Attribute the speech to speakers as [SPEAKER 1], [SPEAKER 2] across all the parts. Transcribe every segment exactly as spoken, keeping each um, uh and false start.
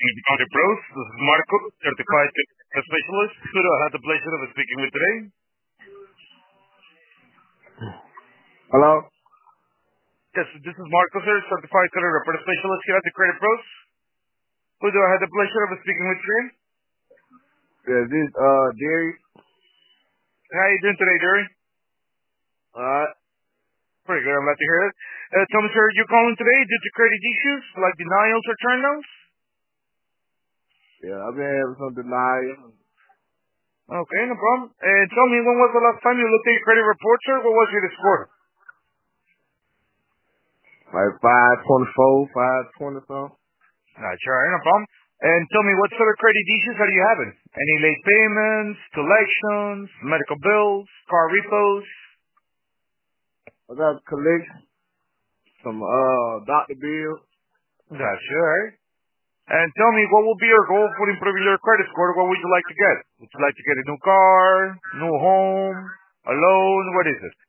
[SPEAKER 1] County Pros. This is Marco, certified specialist. Who do I have the pleasure of speaking with today?
[SPEAKER 2] Hello?
[SPEAKER 1] Yes, this is Marco, sir, certified credit report specialist here at the Credit Pros. Who do I have the pleasure of speaking with today?
[SPEAKER 2] Yeah, this uh Jerry.
[SPEAKER 1] How are you doing today, Jerry?
[SPEAKER 2] Alright.
[SPEAKER 1] Pretty good, I'm glad to hear it. Uh, tell me, sir, you calling today due to credit issues like denials or turndowns?
[SPEAKER 2] Yeah, I've been having some denial.
[SPEAKER 1] Okay, no problem. And tell me, when was the last time you looked at your credit report, sir? What was your score?
[SPEAKER 2] Like five twenty four, five twenty something.
[SPEAKER 1] Not sure, no problem. And tell me, what sort of credit issues are you having? Any late payments, collections, medical bills, car repos?
[SPEAKER 2] I got a collection, some uh doctor bills.
[SPEAKER 1] Gotcha, alright. And tell me, what will be your goal for improving your credit score? What would you like to get? Would you like to get a new car, new home, a loan? What is it?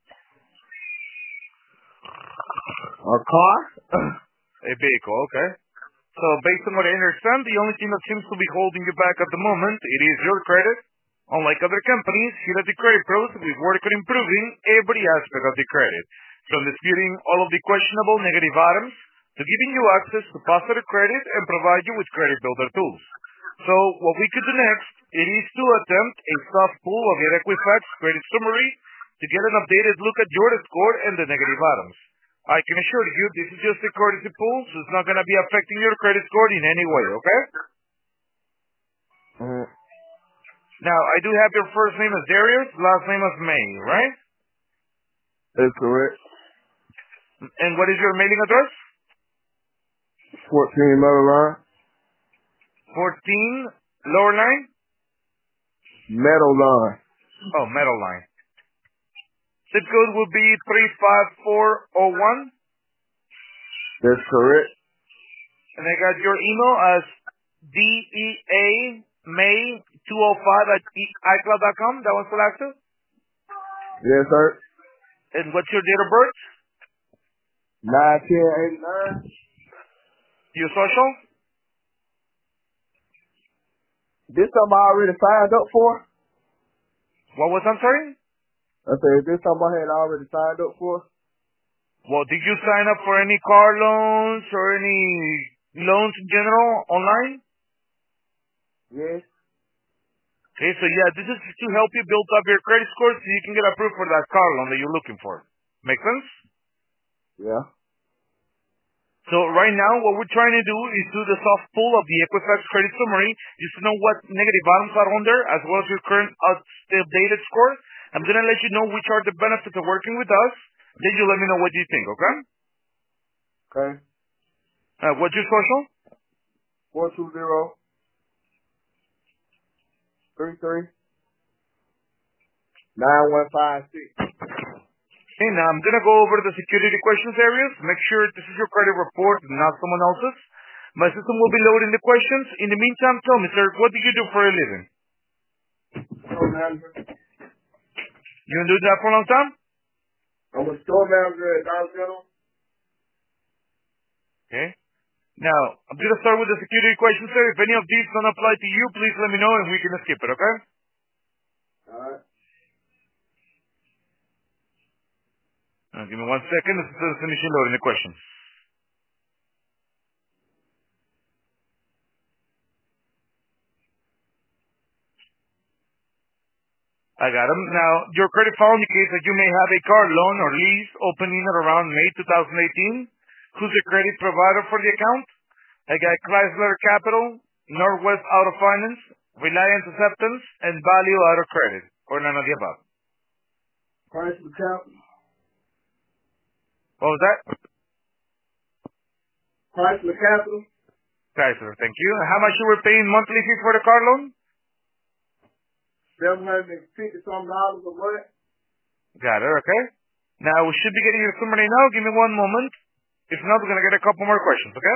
[SPEAKER 2] A car?
[SPEAKER 1] A vehicle, okay. So based on what I understand, the only thing that seems to be holding you back at the moment, it is your credit. Unlike other companies, here at the Credit Pros, we work on improving every aspect of the credit, from disputing all of the questionable negative items to giving you access to positive credit and provide you with credit builder tools. So what we could do next, it is to attempt a soft pull of your Equifax credit summary to get an updated look at your score and the negative items. I can assure you this is just a courtesy pull, so it's not going to be affecting your credit score in any way, okay?
[SPEAKER 2] Mm-hmm.
[SPEAKER 1] Now, I do have your first name as Darius, last name as May, right?
[SPEAKER 2] That's correct.
[SPEAKER 1] And what is your mailing address?
[SPEAKER 2] Fourteen Meadow Line.
[SPEAKER 1] fourteen, lower line?
[SPEAKER 2] Meadow Line.
[SPEAKER 1] Oh, metal line. Zip code will be three five four zero one.
[SPEAKER 2] That's correct.
[SPEAKER 1] And I got your email as deamay two oh five at icloud dot com. That one's still active?
[SPEAKER 2] Yes, sir.
[SPEAKER 1] And what's your date of birth?
[SPEAKER 2] Nine ten eighty nine.
[SPEAKER 1] Your social?
[SPEAKER 2] This something I already signed up for?
[SPEAKER 1] What was I'm sorry?
[SPEAKER 2] I said, is this something I had already signed up for?
[SPEAKER 1] Well, did you sign up for any car loans or any loans in general online?
[SPEAKER 2] Yes.
[SPEAKER 1] Okay, so yeah, this is to help you build up your credit score so you can get approved for that car loan that you're looking for. Make sense?
[SPEAKER 2] Yeah.
[SPEAKER 1] So right now, what we're trying to do is do the soft pull of the Equifax credit summary just to know what negative items are on there, as well as your current updated score. I'm going to let you know which are the benefits of working with us. Then you let me know what you think, okay?
[SPEAKER 2] Okay.
[SPEAKER 1] Uh, what's your social?
[SPEAKER 2] Four two zero three three nine one five six.
[SPEAKER 1] Okay, now I'm going to go over the security questions areas. Make sure this is your credit report and not someone else's. My system will be loading the questions. In the meantime, tell me, sir, what do you do for a living?
[SPEAKER 2] Store manager.
[SPEAKER 1] You been doing that for a long time?
[SPEAKER 2] I'm a store manager at Dollar General.
[SPEAKER 1] Okay. Now, I'm going to start with the security questions, sir. If any of these don't apply to you, please let me know and we can skip it, okay?
[SPEAKER 2] Alright.
[SPEAKER 1] Now, give me one second. This is finishing loading the questions. I got them. Now, your credit file indicates that you may have a car loan or lease opening at around May twenty eighteen. Who's the credit provider for the account? I got Chrysler Capital, Northwest Auto Finance, Reliance Acceptance, and Value Auto Credit, or none of the above.
[SPEAKER 2] Chrysler Capital.
[SPEAKER 1] What was that?
[SPEAKER 2] Chrysler Capital.
[SPEAKER 1] Chrysler, thank you. How much you were paying monthly fee for the car loan?
[SPEAKER 2] Seven hundred and fifty some dollars a month.
[SPEAKER 1] Got it, okay. Now, we should be getting your summary now. Give me one moment. If not, we're going to get a couple more questions, okay?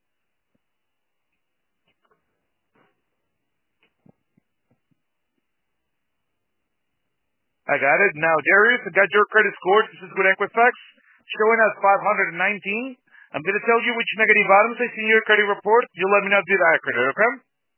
[SPEAKER 1] I got it. Now, Darius, I got your credit score. This is with Equifax, showing as five hundred nineteen. I'm going to tell you which negative items I see in your credit report. You let me know if they're accurate, okay?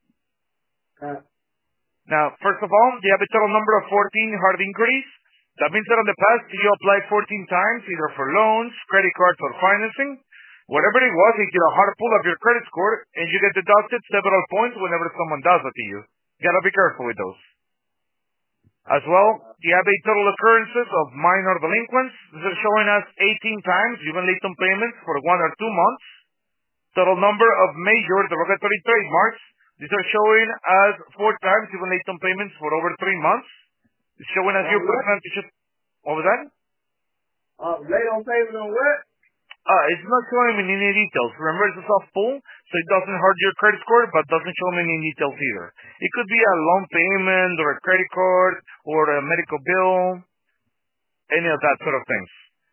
[SPEAKER 2] Uh,
[SPEAKER 1] Now, first of all, you have a total number of fourteen hard inquiries. That means that in the past, you applied fourteen times, either for loans, credit cards, or financing. Whatever it was, you get a hard pull of your credit score, and you get deducted several points whenever someone does it to you. You gotta be careful with those. As well, you have a total occurrences of minor delinquents. This is showing us eighteen times you've been late on payments for one or two months. Total number of major derogatory trademarks. These are showing as four times you've been late on payments for over three months. It's showing as your percentage of... What was that?
[SPEAKER 2] uh, late on payment on what?
[SPEAKER 1] Uh, it's not showing me any details. Remember, it's a soft pull, so it doesn't hurt your credit score, but doesn't show me any details either. It could be a loan payment, or a credit card, or a medical bill, any of that sort of things.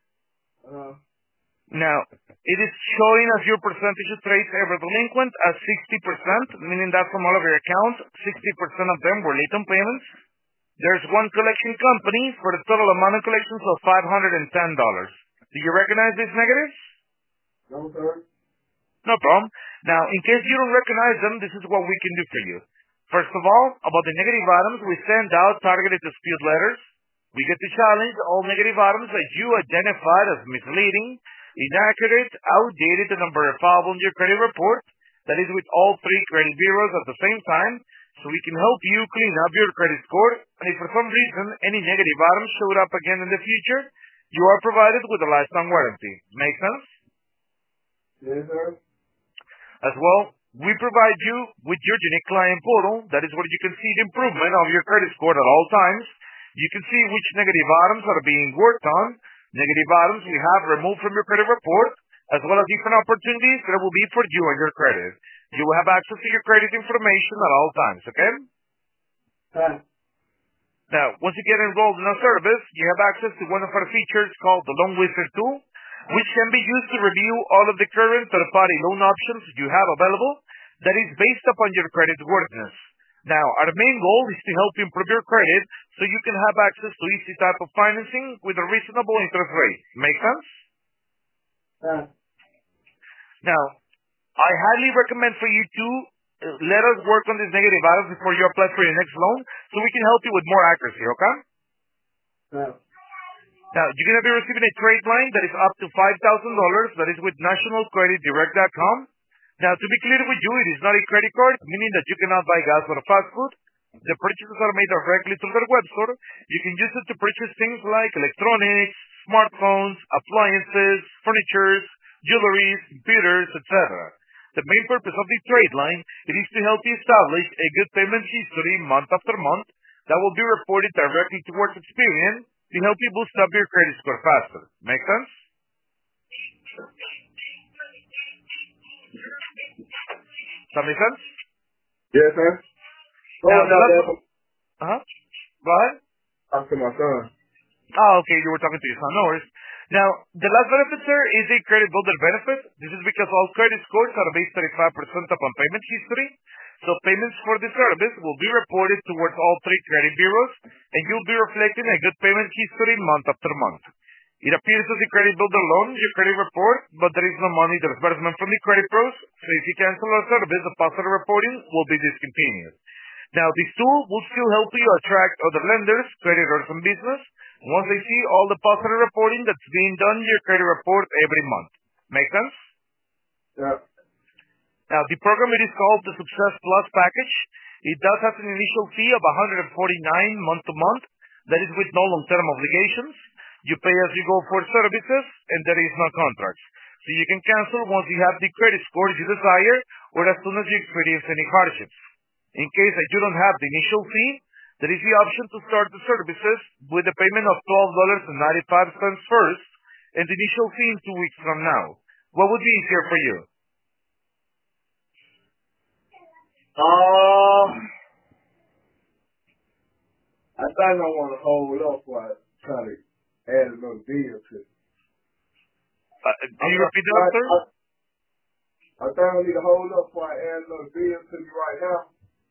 [SPEAKER 2] Uh,
[SPEAKER 1] Now, it is showing as your percentage of trades ever delinquent as sixty percent, meaning that from all of your accounts, sixty percent of them were late on payments. There's one collection company for the total amount of collections of five hundred ten dollars. Do you recognize these negatives?
[SPEAKER 2] no, sir.
[SPEAKER 1] No problem. Now, in case you don't recognize them, this is what we can do for you. First of all, about the negative items, we send out targeted dispute letters. We get to challenge all negative items that you identified as misleading, inaccurate, outdated, and unverifiable in your credit report. That is with all three credit bureaus at the same time, so we can help you clean up your credit score. And if for some reason any negative items showed up again in the future, you are provided with a lifetime warranty. Make sense?
[SPEAKER 2] Yes, sir.
[SPEAKER 1] As well, we provide you with your unique client portal. That is where you can see the improvement of your credit score at all times. You can see which negative items are being worked on, negative items we have removed from your credit report, as well as different opportunities that will be for you and your credit. You will have access to your credit information at all times, okay?
[SPEAKER 2] Uh,
[SPEAKER 1] Now, once you get enrolled in our service, you have access to one of our features called the Loan Wizard tool, which can be used to review all of the current third-party loan options you have available that is based upon your credit worthiness. Now, our main goal is to help you improve your credit so you can have access to easy type of financing with a reasonable interest rate. Make sense?
[SPEAKER 2] uh,
[SPEAKER 1] Now, I highly recommend for you to uh, let us work on these negative items before you apply for your next loan so we can help you with more accuracy, okay?
[SPEAKER 2] uh,
[SPEAKER 1] Now, you're going to be receiving a trade line that is up to five thousand dollars. That is with national credit direct dot com. Now, to be clear with you, it is not a credit card, meaning that you cannot buy gas or fast food. The purchases are made directly through their web store. You can use it to purchase things like electronics, smartphones, appliances, furniture, jewelry, computers, et cetera. The main purpose of the trade line it is to help you establish a good payment history month after month that will be reported directly towards Experian to help you boost up your credit score faster. Make sense? Does that make sense?
[SPEAKER 2] yes, sir. Oh,
[SPEAKER 1] Now,
[SPEAKER 2] no,
[SPEAKER 1] the last
[SPEAKER 2] that's
[SPEAKER 1] one- uh-huh. Go ahead.
[SPEAKER 2] talk to my son.
[SPEAKER 1] Oh, okay, you were talking to your son. No worries. Now, the last benefit, sir, is a credit builder benefit. This is because all credit scores are based thirty-five percent upon payment history. So payments for the service will be reported towards all three credit bureaus, and you'll be reflecting a good payment history month after month. It appears as a credit builder loan in your credit report, but there is no money disbursement from the credit pros, so if you cancel our service, the positive reporting will be discontinued. Now, this tool will still help you attract other lenders, creditors, and business once they see all the positive reporting that's being done in your credit report every month. Make sense?
[SPEAKER 2] Yeah.
[SPEAKER 1] Now, the program it is called the Success Plus package. It does have an initial fee of one hundred forty-nine dollars month to month. That is with no long-term obligations. You pay as you go for services, and there is no contracts. So you can cancel once you have the credit score you desire, or as soon as you experience any hardships. In case that you don't have the initial fee, there is the option to start the services with a payment of twelve dollars and ninety-five cents first, and the initial fee in two weeks from now. What would be easier for you?
[SPEAKER 2] Uh, I think I want to hold up while I try to add another bill to it.
[SPEAKER 1] Uh, do you
[SPEAKER 2] I,
[SPEAKER 1] repeat that,
[SPEAKER 2] I,
[SPEAKER 1] sir?
[SPEAKER 2] I, I think I need to hold up while I add another bill to you right now.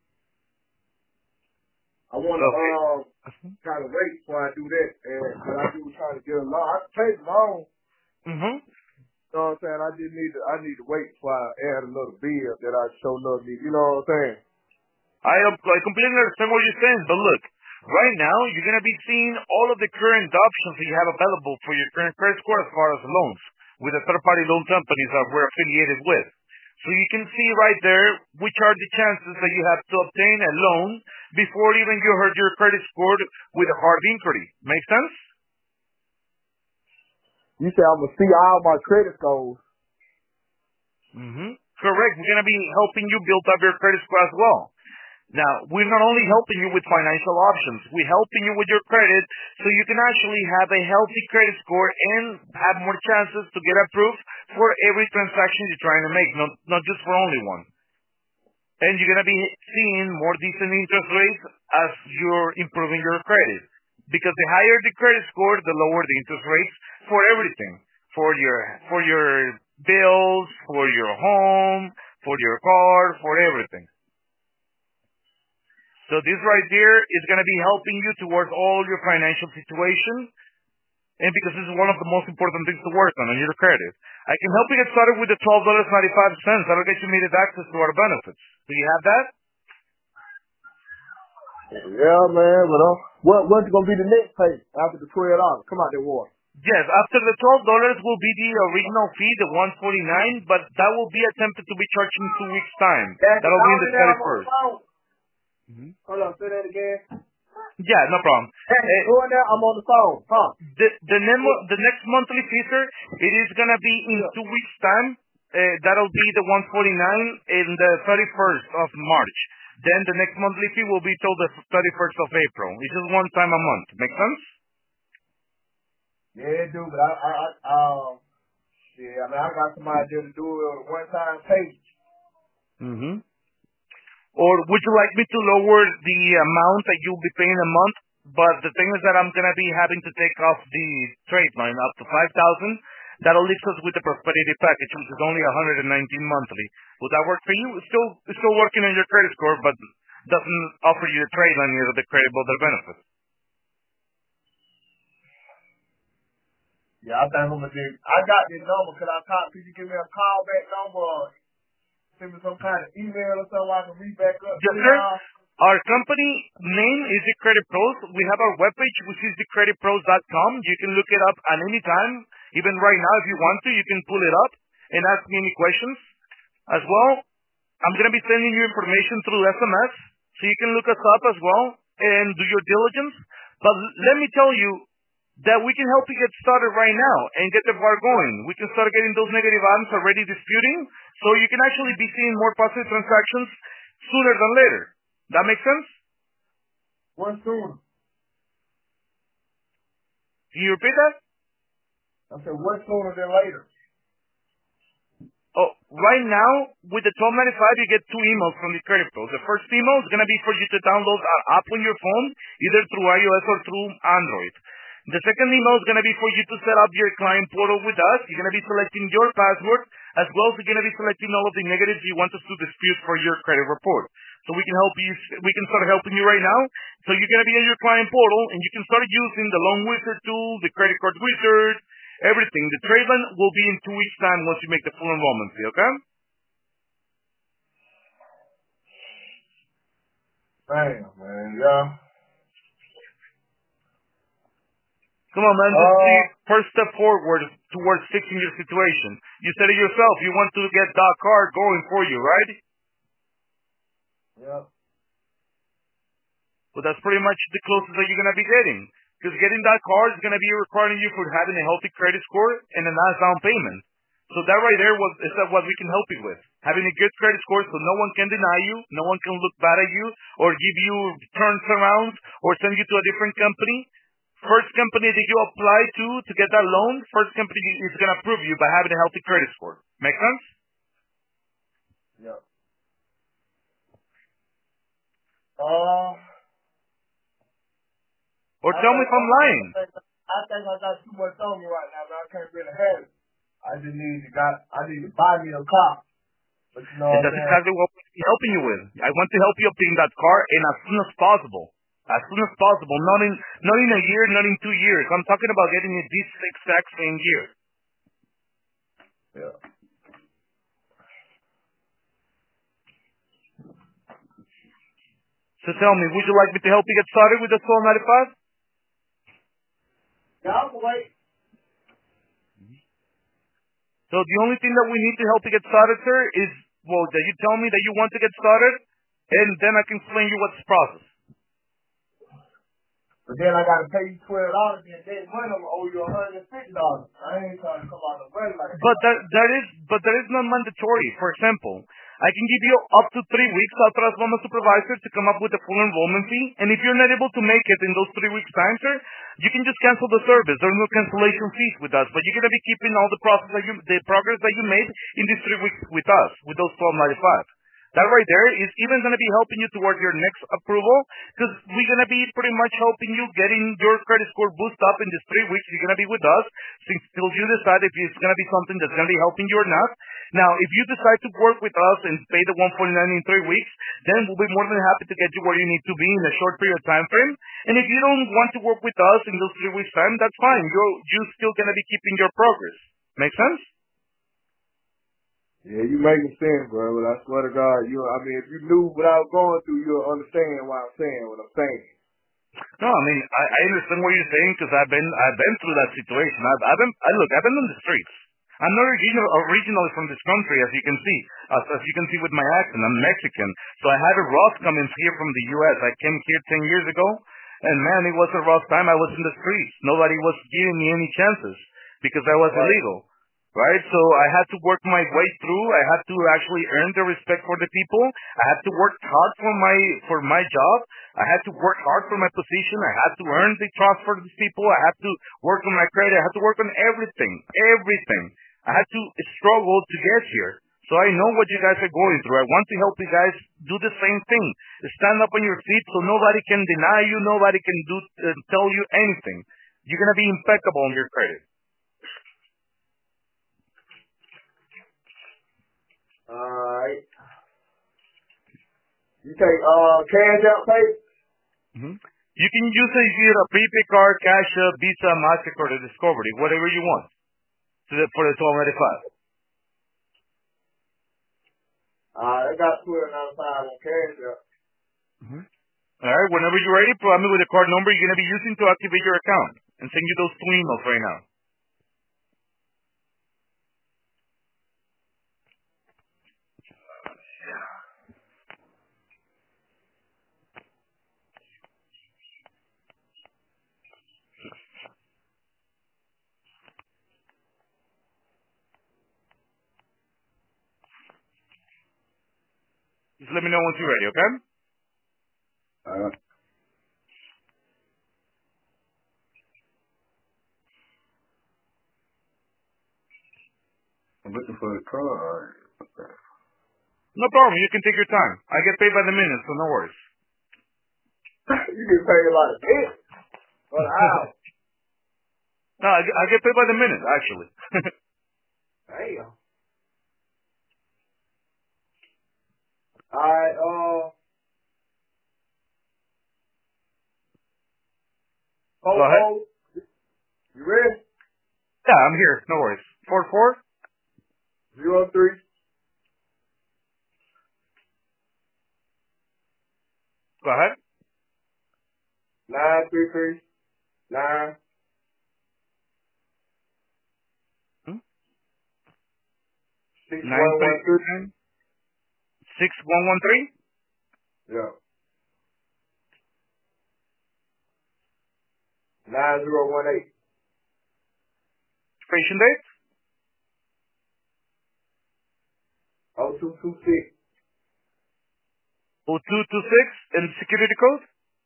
[SPEAKER 2] I want to
[SPEAKER 1] Okay.
[SPEAKER 2] uh, kind of wait before I do that, and but I do try to get a loan. I can take a loan,
[SPEAKER 1] Mm-hmm.
[SPEAKER 2] so know what I'm saying? I just need to, I need to wait before I add another bill that I show love need. You know what I'm saying?
[SPEAKER 1] I, I completely understand what you're saying, but look, right now you're going to be seeing all of the current options that you have available for your current credit score as far as loans with the third-party loan companies that we're affiliated with. So you can see right there which are the chances that you have to obtain a loan before even you heard your credit scored with a hard inquiry. Make sense?
[SPEAKER 2] You say I'm going to see all my credit scores.
[SPEAKER 1] Mm-hmm. Correct. We're going to be helping you build up your credit score as well. Now, we're not only helping you with financial options, we're helping you with your credit so you can actually have a healthy credit score and have more chances to get approved for every transaction you're trying to make, not, not just for only one. And you're going to be seeing more decent interest rates as you're improving your credit. Because the higher the credit score, the lower the interest rates for everything. For your, for your bills, for your home, for your car, for everything. So this right here is going to be helping you towards all your financial situation. And because this is one of the most important things to work on, on your credit. I can help you get started with the twelve dollars and ninety-five cents. That'll get you immediate access to our benefits. Do you have that?
[SPEAKER 2] Yeah, man. But uh, what, what's going to be the next pay after the twelve dollars? Come out there, water.
[SPEAKER 1] Yes, after the twelve dollars will be the original fee, the one forty-nine, but that will be attempted to be charged in two weeks' time.
[SPEAKER 2] That's
[SPEAKER 1] That'll be in the thirty-first.
[SPEAKER 2] Mm-hmm. Hold on, say that again.
[SPEAKER 1] Yeah, no problem.
[SPEAKER 2] Hey, uh, go in there, I'm on the phone. Huh?
[SPEAKER 1] The the, nemo, the next monthly fee, sir, it is gonna be in yeah. two weeks' time. Uh, that'll be the one forty-nine in the thirty-first of March. Then the next monthly fee will be till the thirty-first of April. It's just one time a month. Make sense?
[SPEAKER 2] Yeah, it do, but I, I, I um, yeah, I mean, I got some idea to do it on a one-time page.
[SPEAKER 1] Mm-hmm. Or would you like me to lower the amount that you'll be paying a month? But the thing is that I'm going to be having to take off the trade line up to five thousand. That'll leave us with the prosperity package, which is only one hundred nineteen monthly. Would that work for you? It's still, it's still working on your credit score, but doesn't offer you the trade line or the credit builder benefits.
[SPEAKER 2] Yeah, I think I'm gonna do. I got this number. Could I call? Could you give me a call back number? Or send me some kind of email or something I can read back up?
[SPEAKER 1] Yes, sir. Our company name is The Credit Pros. We have our webpage, which is the credit pros dot com. You can look it up at any time. Even right now, if you want to, you can pull it up and ask me any questions. As well, I'm going to be sending you information through S M S, so you can look us up as well and do your diligence. But let me tell you that we can help you get started right now and get the bar going. We can start getting those negative items already disputing, so you can actually be seeing more positive transactions sooner than later. That makes sense?
[SPEAKER 2] When sooner?
[SPEAKER 1] Can you repeat that?
[SPEAKER 2] I said, when sooner than later?
[SPEAKER 1] Oh, right now, with the twelve ninety-five, you get two emails from the Credit Pros. The first email is going to be for you to download our app on your phone, either through iOS or through Android. The second email is going to be for you to set up your client portal with us. You're going to be selecting your password, as well as you're going to be selecting all of the negatives you want us to dispute for your credit report. So we can help you, we can start helping you right now. So you're going to be in your client portal, and you can start using the loan wizard tool, the credit card wizard, everything. The trade line will be in two weeks' time once you make the full enrollment fee, okay?
[SPEAKER 2] Damn, man, yeah.
[SPEAKER 1] Come on, man. Just
[SPEAKER 2] Uh,
[SPEAKER 1] the first step forward towards fixing your situation. You said it yourself. You want to get that car going for you, right?
[SPEAKER 2] yeah.
[SPEAKER 1] Well, that's pretty much the closest that you're going to be getting. Because getting that car is going to be requiring you for having a healthy credit score and a nice down payment. So that right there was, is that what we can help you with. Having a good credit score so no one can deny you, no one can look bad at you, or give you turns around, or send you to a different company. First company that you apply to to get that loan, first company is going to approve you by having a healthy credit score. Make sense?
[SPEAKER 2] Yeah. Uh,
[SPEAKER 1] Or
[SPEAKER 2] I
[SPEAKER 1] tell me
[SPEAKER 2] think,
[SPEAKER 1] if I'm lying.
[SPEAKER 2] I think, I think I got too much on me right now, but I can't really have it. I just need to got, I need to buy me a car. But you know
[SPEAKER 1] And
[SPEAKER 2] what I'm
[SPEAKER 1] that's
[SPEAKER 2] saying?
[SPEAKER 1] exactly what we're helping you with. I want to help you obtain that car and as soon as possible. As soon as possible. Not in not in a year, not in two years. I'm talking about getting it this exact same year.
[SPEAKER 2] Yeah.
[SPEAKER 1] So tell me, would you like me to help you get started with the twelve ninety-five?
[SPEAKER 2] Yeah, I can wait.
[SPEAKER 1] So the only thing that we need to help you get started, sir, is, well, that you tell me that you want to get started, and then I can explain you what's the process.
[SPEAKER 2] But then I gotta pay you twelve dollars, and that money I'm gonna owe you a hundred and fifty dollars. I ain't trying to come out of the money like that.
[SPEAKER 1] But that that is but that is not mandatory. For example, I can give you up to three weeks. I'll trust my supervisor to come up with a full enrollment fee. And if you're not able to make it in those three weeks time, sir, you can just cancel the service. There are no cancellation fees with us. But you're gonna be keeping all the process that you the progress that you made in these three weeks with us, with those twelve ninety five. That right there is even going to be helping you toward your next approval, because we're going to be pretty much helping you getting your credit score boosted up in these three weeks. You're going to be with us since till you decide if it's going to be something that's going to be helping you or not. Now, if you decide to work with us and pay the one forty-nine in three weeks, then we'll be more than happy to get you where you need to be in a short period of time frame. And if you don't want to work with us in those three weeks time, that's fine. You're, you're still going to be keeping your progress. Make sense?
[SPEAKER 2] Yeah, you making sense, bro. But I swear to God, you. I mean, if you knew what I was going through, you'll understand why I'm saying what I'm saying.
[SPEAKER 1] No, I mean, I, I understand what you're saying because I've been I've been through that situation. I've, I've been I, look, I've been on the streets. I'm not original, originally from this country, as you can see. As, as you can see with my accent, I'm Mexican. So I had a rough coming here from the U S. I came here ten years ago, and man, it was a rough time. I was in the streets. Nobody was giving me any chances because I was
[SPEAKER 2] Right.
[SPEAKER 1] illegal. Right? So I had to work my way through. I had to actually earn the respect for the people. I had to work hard for my for my job. I had to work hard for my position. I had to earn the trust for these people. I had to work on my credit. I had to work on everything. Everything. I had to struggle to get here. So I know what you guys are going through. I want to help you guys do the same thing. Stand up on your feet so nobody can deny you. Nobody can do uh, tell you anything. You're going to be impeccable on your credit.
[SPEAKER 2] Alright. You take uh cash out pay?
[SPEAKER 1] Mm-hmm. You can use a, either a prepaid card, cash, uh, Visa, MasterCard, or Discovery, whatever you want to the, for the twelve ninety-five.
[SPEAKER 2] Uh, I got twelve ninety-five on cash out.
[SPEAKER 1] Mm-hmm. All right, whenever you're ready, provide me with the card number you're going to be using to activate your account and send you those two emails right now. Just let me know once you're ready, okay?
[SPEAKER 2] Uh, I'm looking for the card.
[SPEAKER 1] No problem. You can take your time. I get paid by the minute, so no worries.
[SPEAKER 2] You get paid a lot of this for the hour.
[SPEAKER 1] No, I, get- I get paid by the minute, actually.
[SPEAKER 2] Damn. Alright, uh,
[SPEAKER 1] Go
[SPEAKER 2] oh,
[SPEAKER 1] ahead.
[SPEAKER 2] oh, you ready?
[SPEAKER 1] Yeah, I'm here. No worries. Four four.
[SPEAKER 2] Zero three
[SPEAKER 1] Go ahead.
[SPEAKER 2] nine three three nine
[SPEAKER 1] Hmm?
[SPEAKER 2] six
[SPEAKER 1] Nine
[SPEAKER 2] one
[SPEAKER 1] three
[SPEAKER 2] one three.
[SPEAKER 1] nine six one one three.
[SPEAKER 2] Yeah. Nine zero one eight.
[SPEAKER 1] Expiration date.
[SPEAKER 2] Oh two two six.
[SPEAKER 1] Oh two two six and security code.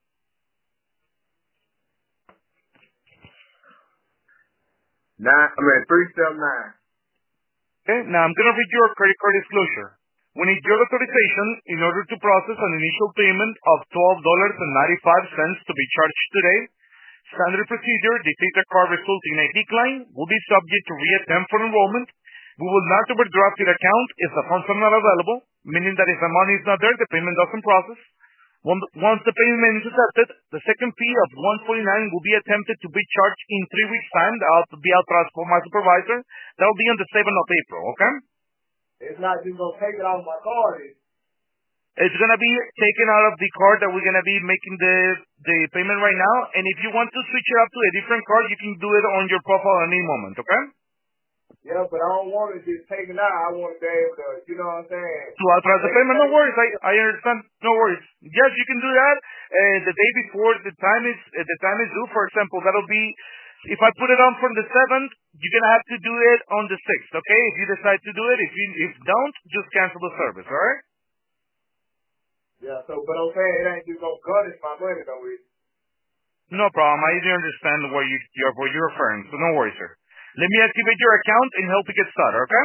[SPEAKER 2] Nine. I mean three seven nine.
[SPEAKER 1] Okay, now I'm going to read your credit card disclosure. We need your authorization in order to process an initial payment of twelve dollars and ninety-five cents to be charged today. Standard procedure, defeat a card resulting in a decline, will be subject to reattempt for enrollment. We will not overdraft your account if the funds are not available, meaning that if the money is not there, the payment doesn't process. Once the payment is accepted, the second fee of one forty-nine will be attempted to be charged in three weeks' time. I'll be authorized for my supervisor. That will be on the seventh of April, okay?
[SPEAKER 2] It's not just going to take it off my card.
[SPEAKER 1] It's going to be taken out of the card that we're going to be making the, the payment right now. And if you want to switch it up to a different card, you can do it on your profile at any moment, okay?
[SPEAKER 2] Yeah, but I don't want it just taken out. I want to be able to, you know what I'm saying?
[SPEAKER 1] To authorize the payment, no worries. I, I understand. No worries. Yes, you can do that. Uh, the day before the time is uh, the time is due. For example, that'll be if I put it on from the seventh, you're gonna have to do it on the sixth. Okay? If you decide to do it, if you if don't, just cancel the service. All right?
[SPEAKER 2] Yeah. So, but I'm saying it ain't just gonna garnish my money though. It.
[SPEAKER 1] No problem. I do understand what you you're what you're referring. So no worries, sir. Let me activate your account and help you get started. Okay?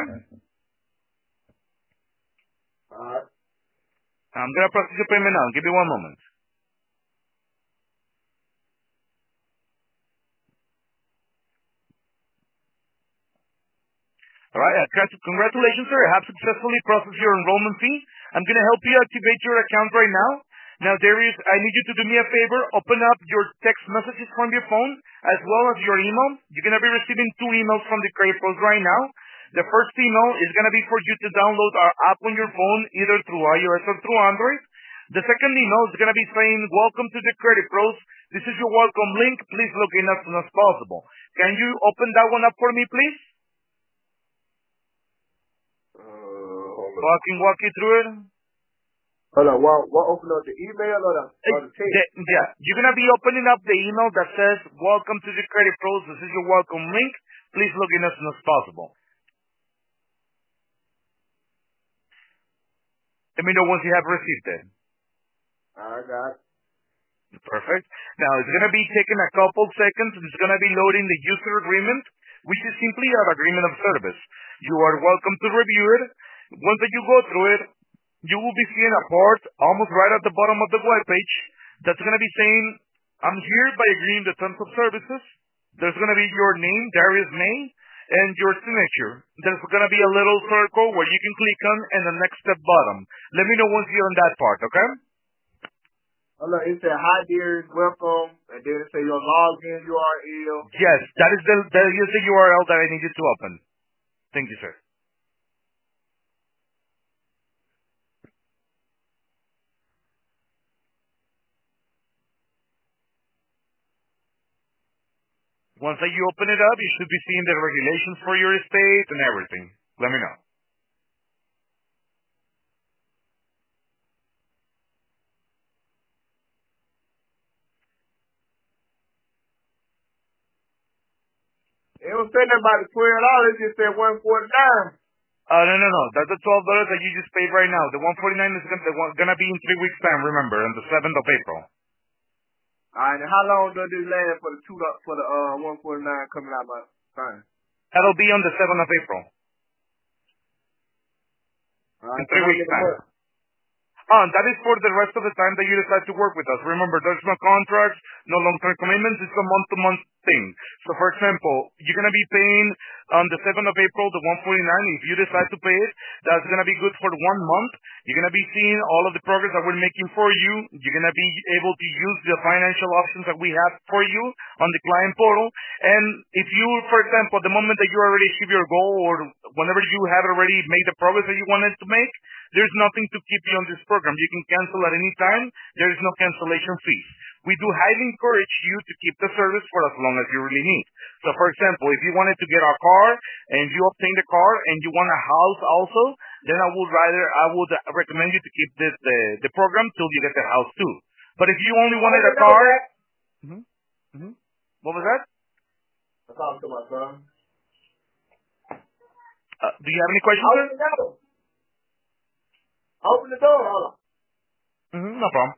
[SPEAKER 2] All right.
[SPEAKER 1] I'm gonna process your payment now. Give me one moment. All right. Uh, congratulations, sir. I have successfully processed your enrollment fee. I'm gonna help you activate your account right now. Now, Darius, I need you to do me a favor. Open up your text messages from your phone as well as your email. You're gonna be receiving two emails from the Credit Pros right now. The first email is gonna be for you to download our app on your phone, either through iOS or through Android. The second email is going to be saying, welcome to the Credit Pros. This is your welcome link. Please log in as soon as possible. Can you open that one up for me, please?
[SPEAKER 2] Uh, hold
[SPEAKER 1] So I can walk you through it.
[SPEAKER 2] Hold on. What, what open up the email or the, or the text?
[SPEAKER 1] The, yeah, you're going to be opening up the email that says, welcome to the Credit Pros. This is your welcome link. Please log in as soon as possible. Let me know once you have received it.
[SPEAKER 2] I got it.
[SPEAKER 1] Perfect. Now, it's going to be taking a couple seconds. It's going to be loading the user agreement, which is simply an agreement of service. You are welcome to review it. Once that you go through it, you will be seeing a part almost right at the bottom of the web page that's going to be saying, I'm here by agreeing the terms of services. There's going to be your name, Darius May, and your signature. There's going to be a little circle where you can click on and the next step bottom. Let me know once you're on that part, okay?
[SPEAKER 2] Oh, look, it said, hi, dear, welcome, and then it said your login U R L.
[SPEAKER 1] Yes, that is the, that is the U R L that I need you to open. Thank you, sir. Once that you open it up, you should be seeing the regulations for your estate and everything. Let me know.
[SPEAKER 2] It was saying about the twelve dollars. It just said one forty-nine.
[SPEAKER 1] Uh, no, no, no. That's the twelve dollars that you just paid right now. The one forty-nine is gonna, gonna be in three weeks' time, remember, on the seventh of April.
[SPEAKER 2] All right, and how long does this last for the two for the uh one forty-nine coming out my thing?
[SPEAKER 1] That'll be on the seventh of April.
[SPEAKER 2] All right,
[SPEAKER 1] In
[SPEAKER 2] so
[SPEAKER 1] three
[SPEAKER 2] how
[SPEAKER 1] weeks'
[SPEAKER 2] many
[SPEAKER 1] time.
[SPEAKER 2] months?
[SPEAKER 1] Oh, and that is for the rest of the time that you decide to work with us. Remember, there's no contracts, no long-term commitments. It's a month-to-month thing. So, for example, you're going to be paying on the seventh of April, the one forty-nine. If you decide to pay it, that's going to be good for one month. You're going to be seeing all of the progress that we're making for you. You're going to be able to use the financial options that we have for you on the client portal. And if you, for example, the moment that you already achieve your goal or whenever you have already made the progress that you wanted to make, there's nothing to keep you on this program. You can cancel at any time. There is no cancellation fees. We do highly encourage you to keep the service for as long as you really need. So, for example, if you wanted to get a car and you obtain the car and you want a house also, then I would rather I would recommend you to keep this the the program till you get the house too. But if you only wanted a car, mm-hmm, mm-hmm. What was that?
[SPEAKER 2] I'm talking to my son.
[SPEAKER 1] Uh, do you have any questions,
[SPEAKER 2] Open
[SPEAKER 1] sir?
[SPEAKER 2] the door. Open the door. Hold on.
[SPEAKER 1] Mm-hmm, no problem.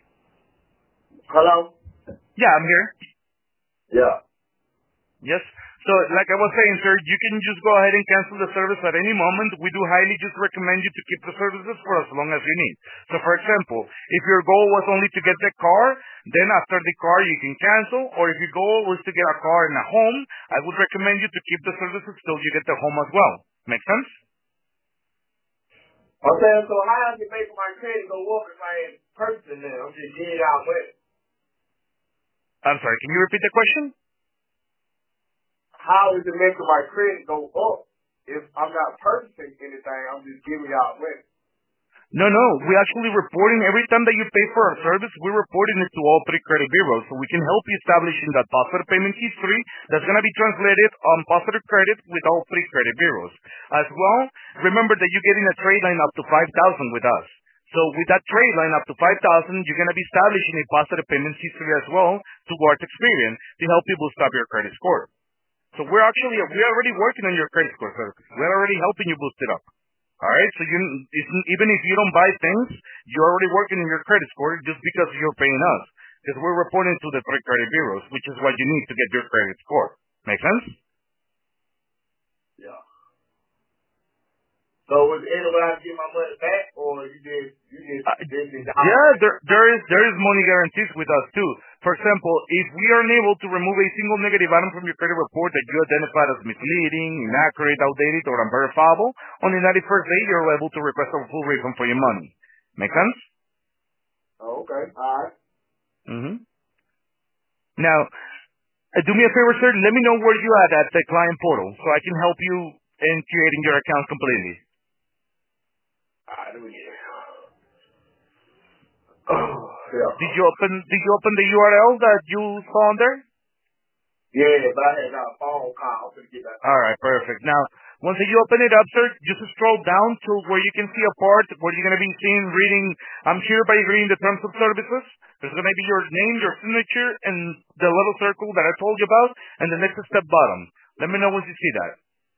[SPEAKER 2] Hello.
[SPEAKER 1] Yeah, I'm here.
[SPEAKER 2] Yeah.
[SPEAKER 1] Yes. So, like I was saying, sir, you can just go ahead and cancel the service at any moment. We do highly just recommend you to keep the services for as long as you need. So, for example, if your goal was only to get the car, then after the car you can cancel. Or if your goal was to get a car and a home, I would recommend you to keep the services till you get the home as well. Make sense?
[SPEAKER 2] Okay, so how does it make my credit go up if I ain't purchasing it? I'm just getting it out with.
[SPEAKER 1] I'm sorry, can you repeat the question?
[SPEAKER 2] How is it making my credit go up if I'm not purchasing anything? I'm just giving y'all rent.
[SPEAKER 1] No, no. We actually reporting every time that you pay for our service, we're reporting it to all three credit bureaus, so we can help you establishing that positive payment history that's going to be translated on positive credit with all three credit bureaus. As well, remember that you're getting a trade line up to five thousand with us. So with that trade line up to five thousand, you're going to be establishing a positive payment history as well towards Experian to help you boost up your credit score. So we're actually, we're already working on your credit score, sir. We're already helping you boost it up. Alright, so you, even if you don't buy things, you're already working on your credit score just because you're paying us. Because we're reporting to the three credit bureaus, which is what you need to get your credit score. Make sense?
[SPEAKER 2] Yeah. So was any way I get my money back, or you did, you did,
[SPEAKER 1] Uh,
[SPEAKER 2] did, did
[SPEAKER 1] yeah, there, there is, there is money guarantees with us too. For example, if we are unable to remove a single negative item from your credit report that you identified as misleading, inaccurate, outdated, or unverifiable, on the ninety-first day, you're able to request a full refund for your money. Make sense?
[SPEAKER 2] Oh, okay. All right.
[SPEAKER 1] Mm-hmm. Now, uh, do me a favor, sir. Let me know where you at at the client portal so I can help you in creating your account completely.
[SPEAKER 2] All right, let me get it. Oh, yeah.
[SPEAKER 1] Did you open, did you open the U R L that you saw on there?
[SPEAKER 2] Yeah, but I had got a phone call. I'm gonna get that.
[SPEAKER 1] All right, perfect. Now, once you open it up, sir, just scroll down to where you can see a part where you're going to be seeing, reading, I'm here by reading the terms of services. There's going to be your name, your signature, and the little circle that I told you about, and the next step bottom. Let me know once you see that.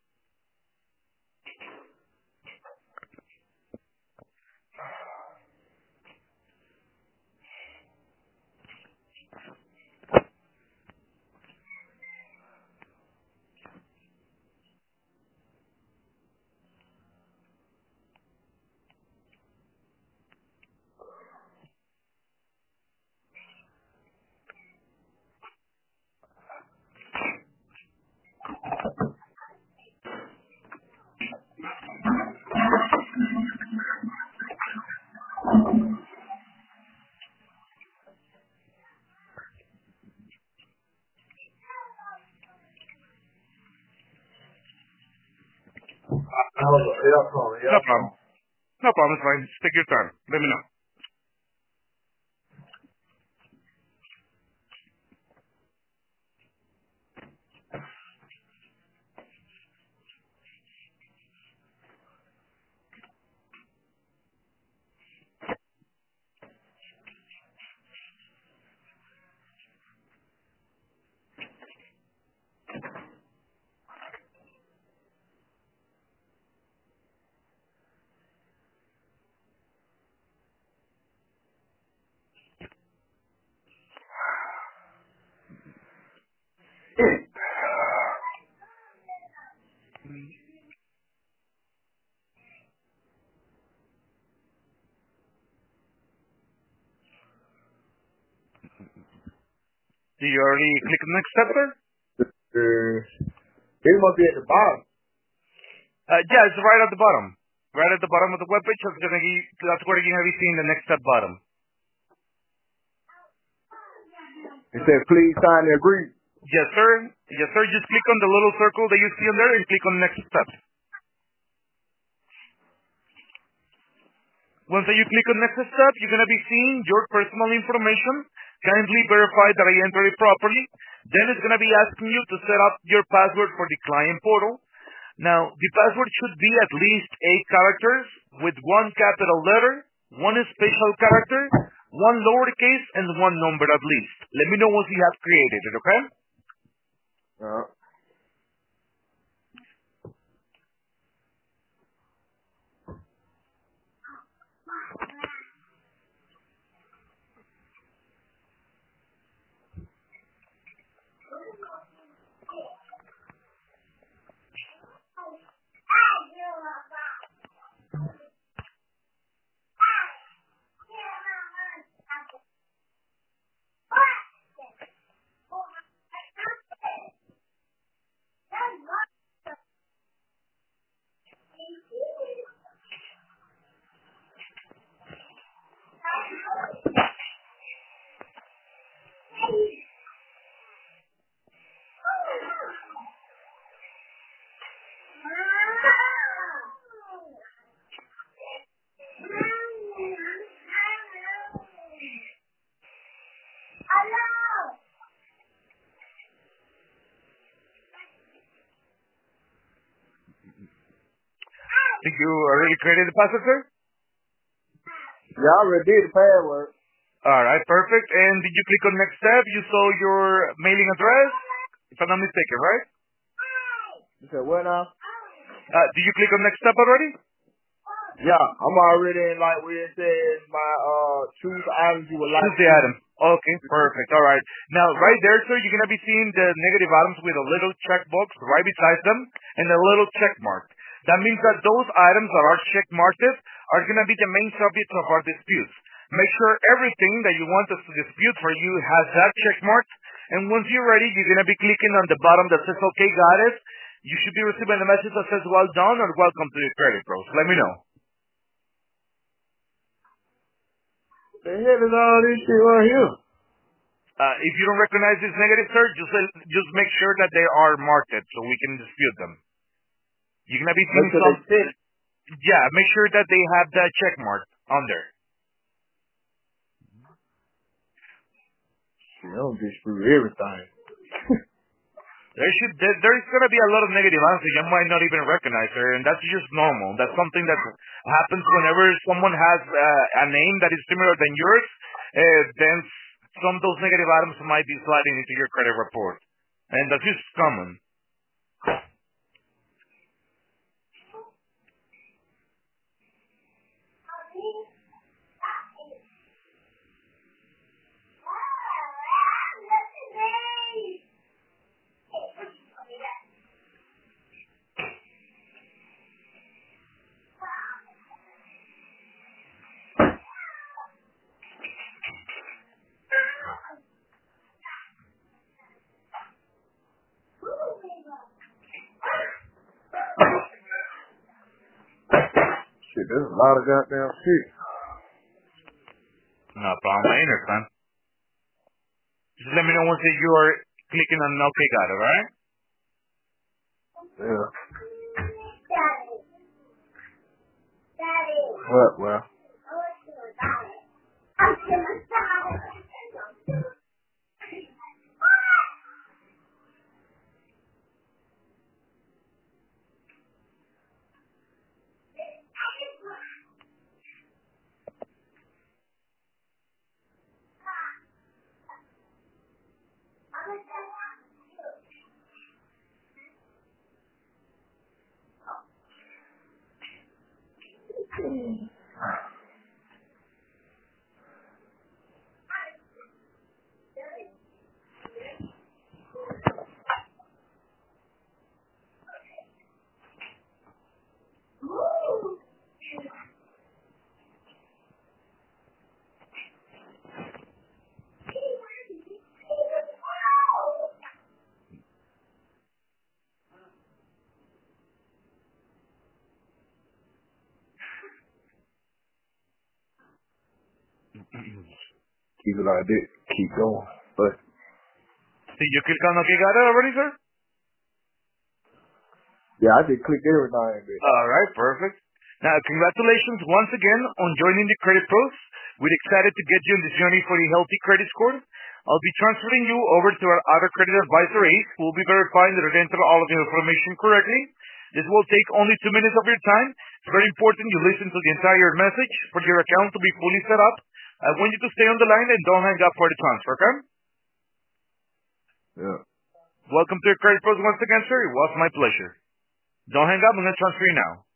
[SPEAKER 2] I was a yeah, phone,
[SPEAKER 1] No
[SPEAKER 2] yeah,
[SPEAKER 1] problem.
[SPEAKER 2] phone.
[SPEAKER 1] No problem, it's fine. Just take your time. Let me know. Do you already click the next step, sir?
[SPEAKER 2] Uh, it must be at the bottom.
[SPEAKER 1] Uh, yeah, it's right at the bottom. Right at the bottom of the webpage, that's, gonna be, that's where you're going to be seeing the next step bottom.
[SPEAKER 2] It said, please sign the agreement.
[SPEAKER 1] Yes, sir. Yes, sir. Just click on the little circle that you see on there and click on next step. Once you click on next step, you're going to be seeing your personal information. Kindly verify that I entered it properly. Then it's going to be asking you to set up your password for the client portal. Now, the password should be at least eight characters with one capital letter, one special character, one lowercase, and one number at least. Let me know once you have created it, okay?
[SPEAKER 2] Uh,
[SPEAKER 1] Think you already created the password, sir?
[SPEAKER 2] Yeah, I already did the password.
[SPEAKER 1] All right, perfect. And did you click on next step? You saw your mailing address, if I'm not mistaken, right?
[SPEAKER 2] You said what now?
[SPEAKER 1] Uh, did you click on next step already?
[SPEAKER 2] Yeah, I'm already in, like where it says my uh choose items you would like.
[SPEAKER 1] Choose the item. Okay, perfect. All right. Now, right there, sir, you're going to be seeing the negative items with a little checkbox right beside them and a little check mark. That means that those items that are check marked are going to be the main subjects of our disputes. Make sure everything that you want us to dispute for you has that check mark. And once you're ready, you're going to be clicking on the bottom that says, okay, got it. You should be receiving a message that says, well done or welcome to your credit pros. Let me know.
[SPEAKER 2] The hell is all this shit right here?
[SPEAKER 1] Uh, if you don't recognize this negative, sir, just just make sure that they are marked so we can dispute them. You're gonna be seeing
[SPEAKER 2] Make sure
[SPEAKER 1] some.
[SPEAKER 2] they fit.
[SPEAKER 1] Yeah, make sure that they have the check mark on there.
[SPEAKER 2] Shit, I don't dispute everything.
[SPEAKER 1] There should there, there's gonna be a lot of negative answers you might not even recognize, sir, and that's just normal. That's something that happens whenever someone has uh, a name that is similar than yours. Uh, then some of those negative items might be sliding into your credit report, and that's just common.
[SPEAKER 2] Shit, there's a lot of goddamn shit.
[SPEAKER 1] No problem. I understand. Just let me know once that you are clicking on OK, got it, alright?
[SPEAKER 2] Yeah. What, well? Keep it like that. Keep going. But
[SPEAKER 1] Did you click on OK, got it already, sir?
[SPEAKER 2] yeah, I just clicked everything. But
[SPEAKER 1] Alright, perfect. Now, congratulations once again on joining the Credit Pros. We're excited to get you on this journey for a healthy credit score. I'll be transferring you over to our other credit advisor, Ace, who will be verifying that you enter all of your information correctly. This will take only two minutes of your time. It's very important you listen to the entire message for your account to be fully set up. I want you to stay on the line and don't hang up for the transfer, okay?
[SPEAKER 2] yeah.
[SPEAKER 1] Welcome to your Credit Pros once again, sir. It was my pleasure. Don't hang up. I'm going to transfer you now.